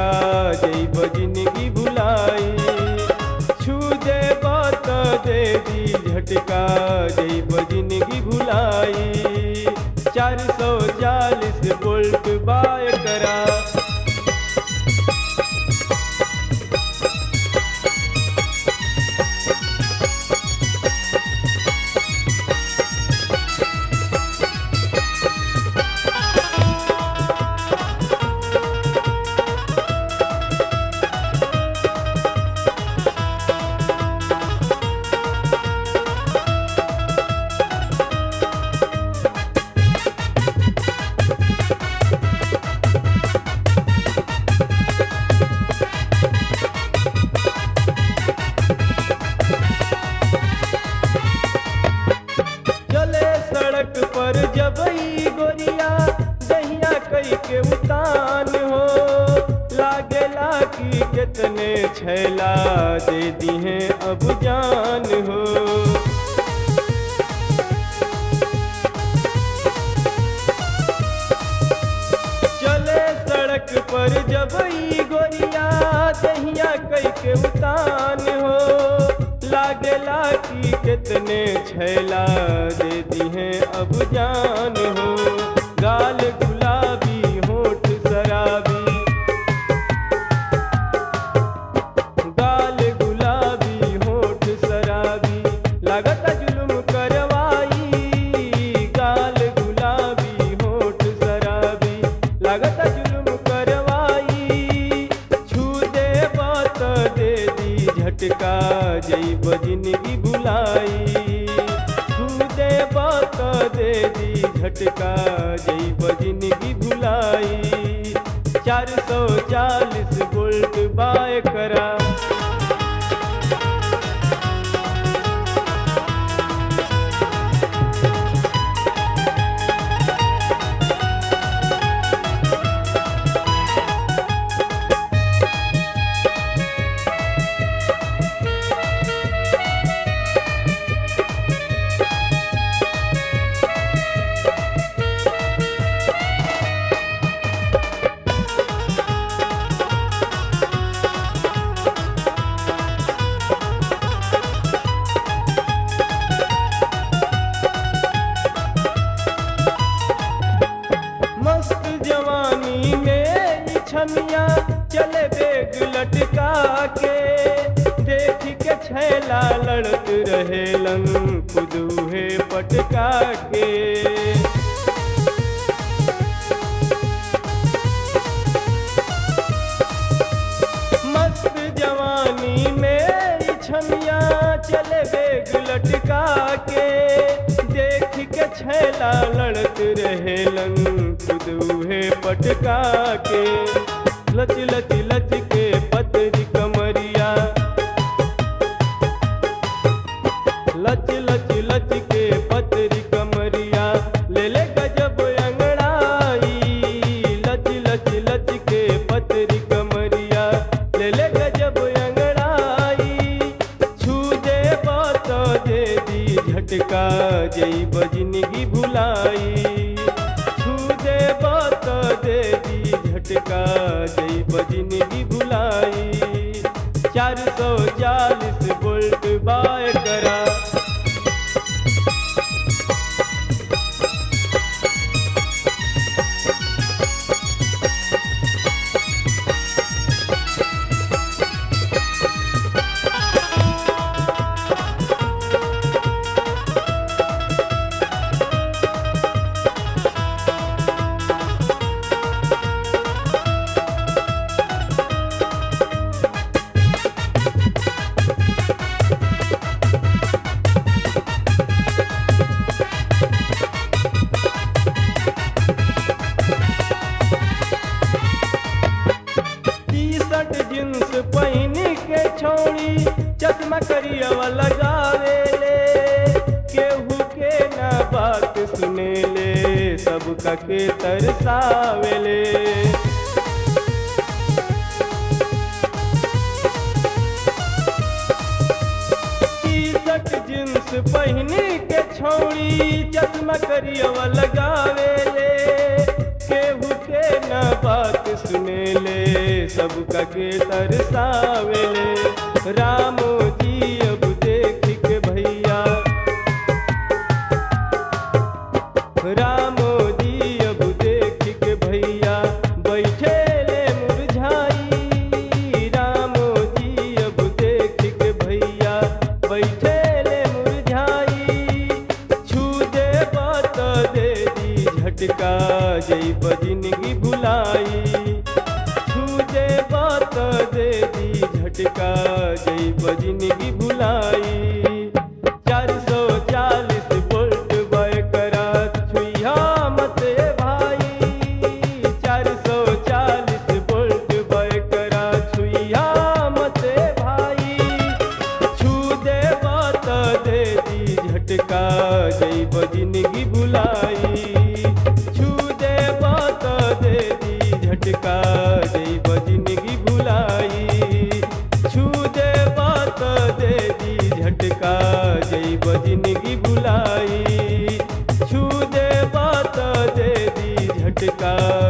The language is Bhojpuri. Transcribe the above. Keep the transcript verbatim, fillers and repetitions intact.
झटका जैब जिंदगी भुलाई। छू दे बात दे दी झटका जैब जिंदगी भुलाई। चार सौ चालीस वोल्ट बाय करा। सड़क पर जबई गोरिया दहिया कई के उतान हो। लागेला कि कितने छैला दे दी हैं अब जान हो। चले सड़क पर जबई गोरिया दहिया कई के उतान हो। लागेला कि कितने छैला दे दी हैं अब जान हो। गाल गुलाबी होठ शराबी, गाल गुलाबी होठ शराबी लागता जुल्म करवाई। गाल गुलाबी होठ शराबी लागता जुल्म करवाई। छू दे बात दे दी झटका जैब जिंदगी भुलाई। छू दे बात दे दी झटका जैब जिंदगी भुलाई। चार सौ चालीस वोल्ट बाय करा। जवानी में छमिया चले बेग लटका के। देख के छैला लड़त रहेलन खुदूहे पटका के। मस्त जवानी में छमिया चले बेग लटका के। देख के छैला लड़त रहेलन खुदूहे पटका के। लच लच लच के पतरी कमरिया, लच लच लच के पतरी कमरिया ले ले गजब अंगड़ाई। लच लच लच के पतरी कमरिया ले ले गजब अंगड़ाई। छू दे बात दे दी झटका जैब जिंदगी भुलाई। छू दे बात दे दी झटका जैब जिंदगी भुलाई। चार सौ चालीस वोल्ट बाय करा। जींस पहन के छोड़ी चश्मा करियवा लगावे ले। केहू के ना बात सुने ले सबका के तरसावे ले। टी-शर्ट जींस पहन के छोड़ी चश्मा करियवा लगावे ले। केहू के ना बात सुने ले सबका के तरसावेले। रामो जी अब देख के भैया, रामो जी अब देख के भैया बैठे ले मुरझाई। रामो जी अब देख के भैया बैठे ले मुरझाई। छू दे बात दे दी झटका जैब जिंदगी भुलाई। छू दे बात दे दी झटका जैब जिंदगी भुलाई। चार सौ चालीस वोल्ट बयकरा छुइया मत भाई। चार सौ चालीस वोल्ट बयकरा छुइया मत भाई। छू दे बात दे दी झटका जैब जिंदगी भुलाई। छू दे बात दे दी झटका जैब जिंदगी भुलाई। छू दे बात दे दी झटका जैब जिंदगी भुलाई। छू दे बात दे दी झटका